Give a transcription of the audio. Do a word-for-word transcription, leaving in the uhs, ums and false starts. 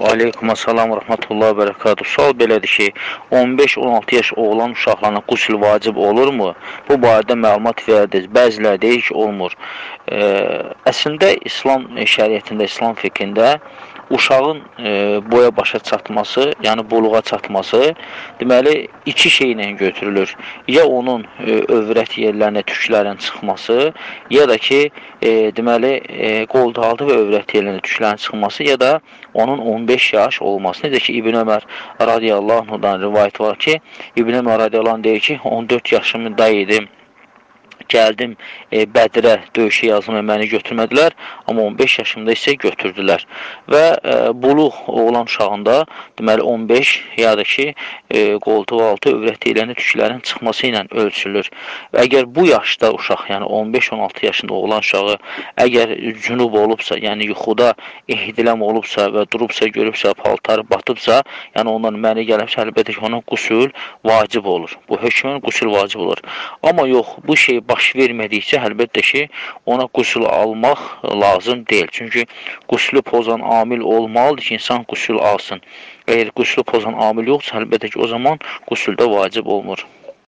Aleykum assalam və rəhmətullah və bərəkatuhu. Sual belədir ki, on beş on altı yaş oğlan uşaqlarına qusl vacib olurmu? Bu barədə məlumat verədiniz. Bəziləri deyir ki, olmur. E, əslində İslam şəriətində, İslam fiqhində uşağın e, boya başa çatması, yəni buluğa çatması deməli iki şeylə götürülür. Ya onun e, övrət yerlərinə tüklərin çıxması, ya da ki e, deməli e, qoltuqaltı və övrət yerlərinə tüklərin çıxması, ya da onun on beş yaş olması. Necə ki İbn Ömər radiyallahu anhudan rivayət var ki, İbn Ömər radiyallahu anh deyir ki, on dörd yaşımda idim. Gəldim e, Bədirə döyüşə yazılmaya məni götürmədilər, amma on beş yaşımda isə götürdülər. Və e, buluq oğlan uşağında deməli on beş ya da ki e, qoltuq altı övrət yerlərində tüklərin çıxması ilə ölçülür. Və əgər bu yaşda uşaq, yəni on beş on altı yaşında oğlan uşağı əgər cünub olubsa, yəni yuxuda ehdiləm olubsa və durubsa, görübsə, paltarı batıbsa, yəni ondan məni gəlibsə, əlbəttə ki, ona qusul vacib olur. Bu hökmən qusul vacib olur. Amma yox, bu şey baş vermədikcə, əlbəttə ki, ona qusul almaq lazım deyil. Çünki quslu pozan amil olmalıdır ki, insan qusul alsın. Əgər quslu pozan amil yoxsa, əlbəttə ki, o zaman qusul da vacib olmur.